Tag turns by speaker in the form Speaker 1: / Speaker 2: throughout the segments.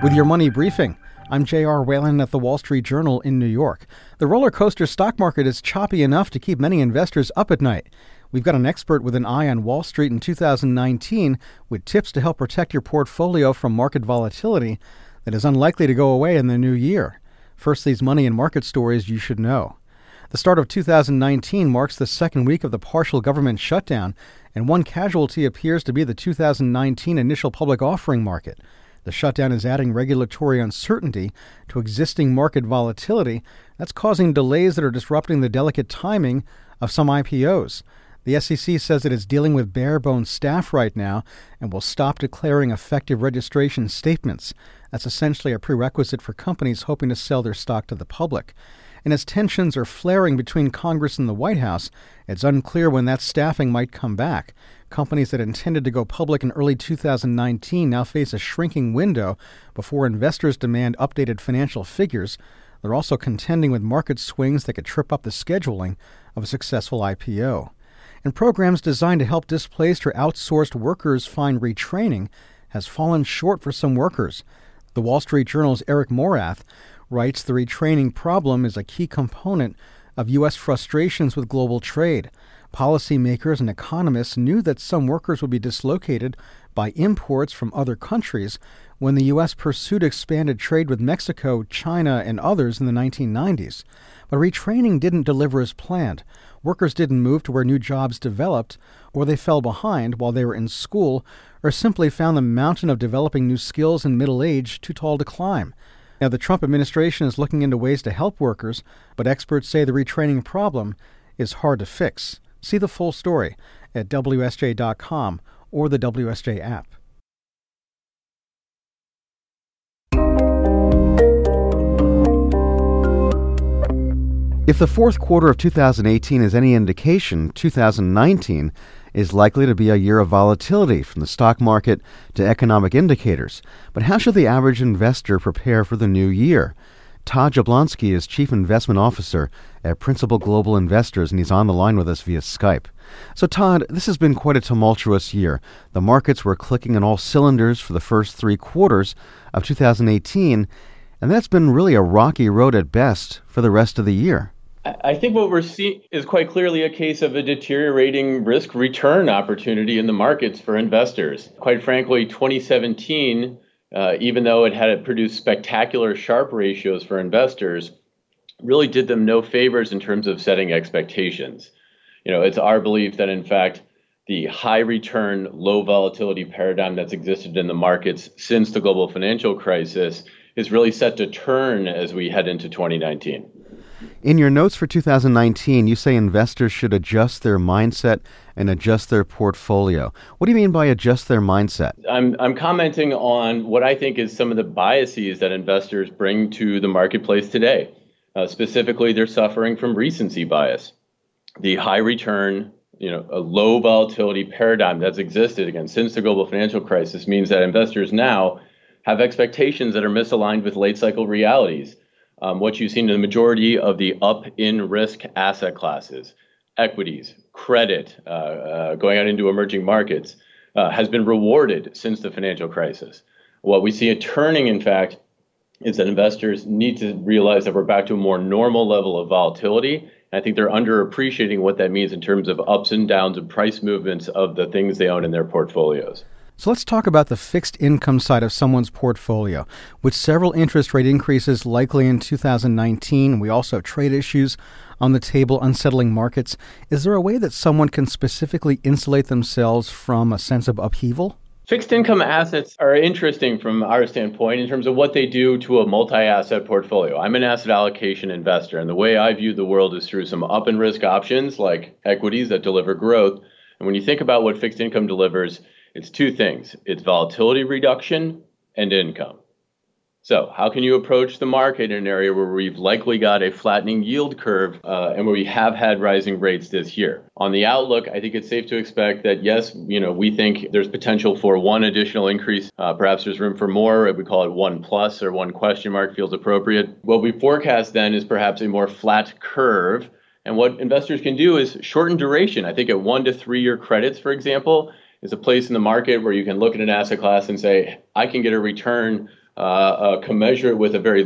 Speaker 1: With your money briefing, I'm J.R. Whalen at the Wall Street Journal in New York. The roller coaster stock market is choppy enough to keep many investors up at night. We've got an expert with an eye on Wall Street in 2019 with tips to help protect your portfolio from market volatility that is unlikely to go away in the new year. First, these money and market stories you should know. The start of 2019 marks the second week of the partial government shutdown, and one casualty appears to be the 2019 initial public offering market. The shutdown is adding regulatory uncertainty to existing market volatility that's causing delays that are disrupting the delicate timing of some IPOs. The SEC says it is dealing with bare-bones staff right now and will stop declaring effective registration statements. That's essentially a prerequisite for companies hoping to sell their stock to the public. And as tensions are flaring between Congress and the White House, it's unclear when that staffing might come back. Companies that intended to go public in early 2019 now face a shrinking window before investors demand updated financial figures. They're also contending with market swings that could trip up the scheduling of a successful IPO. And programs designed to help displaced or outsourced workers find retraining has fallen short for some workers. The Wall Street Journal's Eric Morath writes the retraining problem is a key component of U.S. frustrations with global trade. Policymakers and economists knew that some workers would be dislocated by imports from other countries when the U.S. pursued expanded trade with Mexico, China, and others in the 1990s. But retraining didn't deliver as planned. Workers didn't move to where new jobs developed, or they fell behind while they were in school, or simply found the mountain of developing new skills in middle age too tall to climb. Now, the Trump administration is looking into ways to help workers, but experts say the retraining problem is hard to fix. See the full story at WSJ.com or the WSJ app. If the fourth quarter of 2018 is any indication, 2019 is likely to be a year of volatility from the stock market to economic indicators. But how should the average investor prepare for the new year? Todd Jablonski is Chief Investment Officer at Principal Global Investors, and he's on the line with us via Skype. So, Todd, this has been quite a tumultuous year. The markets were clicking on all cylinders for the first three quarters of 2018, and that's been really a rocky road at best for the rest of the year.
Speaker 2: I think what we're seeing is quite clearly a case of a deteriorating risk-return opportunity in the markets for investors. Quite frankly, 2017, even though it had produced spectacular Sharpe ratios for investors, really did them no favors in terms of setting expectations. It's our belief that, in fact, the high-return, low-volatility paradigm that's existed in the markets since the global financial crisis is really set to turn as we head into 2019.
Speaker 1: In your notes for 2019, you say investors should adjust their mindset and adjust their portfolio. What do you mean by adjust their mindset?
Speaker 2: I'm commenting on what I think is some of the biases that investors bring to the marketplace today. Specifically, they're suffering from recency bias. The high return, a low volatility paradigm that's existed again since the global financial crisis means that investors now have expectations that are misaligned with late cycle realities. What you've seen in the majority of the up in risk asset classes, equities, credit, going out into emerging markets, has been rewarded since the financial crisis. What we see a turning, in fact, is that investors need to realize that we're back to a more normal level of volatility. And I think they're underappreciating what that means in terms of ups and downs and price movements of the things they own in their portfolios.
Speaker 1: So let's talk about the fixed income side of someone's portfolio. With several interest rate increases likely in 2019, we also have trade issues on the table, unsettling markets. Is there a way that someone can specifically insulate themselves from a sense of upheaval?
Speaker 2: Fixed income assets are interesting from our standpoint in terms of what they do to a multi-asset portfolio. I'm an asset allocation investor, and the way I view the world is through some up and risk options like equities that deliver growth. And when you think about what fixed income delivers, it's two things. It's volatility reduction and income. So how can you approach the market in an area where we've likely got a flattening yield curve and where we have had rising rates this year? On the outlook, I think it's safe to expect that, yes, we think there's potential for one additional increase. Perhaps there's room for more. We call it one plus or one question mark feels appropriate. What we forecast then is perhaps a more flat curve. And what investors can do is shorten duration. I think at 1 to 3 year credits, for example, is a place in the market where you can look at an asset class and say, I can get a return commensurate with a very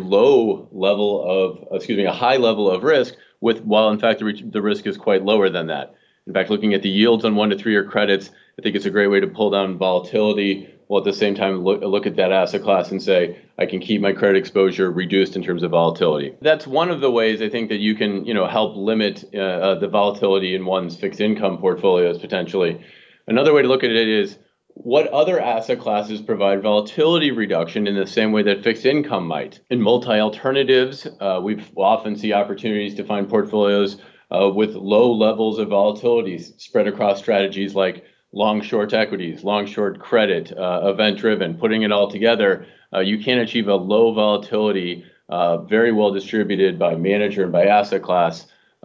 Speaker 2: a high level of risk, while in fact the risk is quite lower than that. In fact, looking at the yields on 1 to 3 year credits, I think it's a great way to pull down volatility, while at the same time look at that asset class and say, I can keep my credit exposure reduced in terms of volatility. That's one of the ways I think that you can, help limit the volatility in one's fixed income portfolios potentially. Another way to look at it is, what other asset classes provide volatility reduction in the same way that fixed income might? In multi-alternatives, we'll often see opportunities to find portfolios with low levels of volatility spread across strategies like long short equities, long short credit, event driven. Putting it all together, you can achieve a low volatility, very well distributed by manager and by asset class,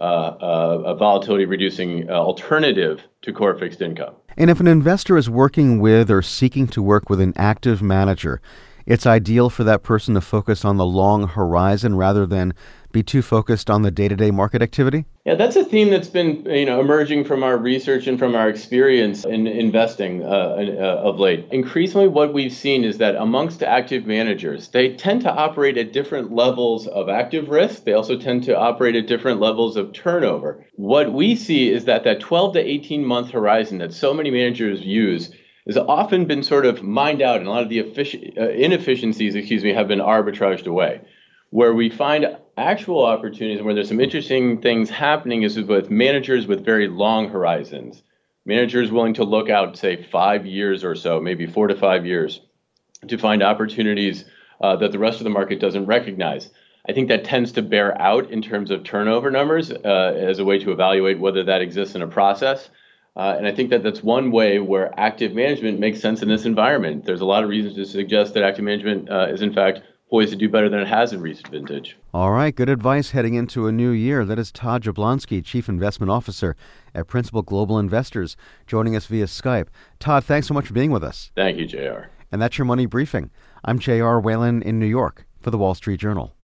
Speaker 2: a volatility reducing alternative to core fixed income.
Speaker 1: And if an investor is working with or seeking to work with an active manager, it's ideal for that person to focus on the long horizon rather than be too focused on the day-to-day market activity?
Speaker 2: Yeah, that's a theme that's been emerging from our research and from our experience in investing of late. Increasingly, what we've seen is that amongst active managers, they tend to operate at different levels of active risk. They also tend to operate at different levels of turnover. What we see is that 12 to 18 month horizon that so many managers use has often been sort of mined out, and a lot of the inefficiencies, have been arbitraged away. Where we find actual opportunities and where there's some interesting things happening is with managers with very long horizons. Managers willing to look out, say, 5 years or so, maybe 4 to 5 years, to find opportunities that the rest of the market doesn't recognize. I think that tends to bear out in terms of turnover numbers as a way to evaluate whether that exists in a process. And I think that's one way where active management makes sense in this environment. There's a lot of reasons to suggest that active management is, in fact, poised to do better than it has in recent vintage.
Speaker 1: All right, good advice heading into a new year. That is Todd Jablonski, Chief Investment Officer at Principal Global Investors, joining us via Skype. Todd, thanks so much for being with us.
Speaker 2: Thank you, JR.
Speaker 1: And that's your Money Briefing. I'm J.R. Whalen in New York for the Wall Street Journal.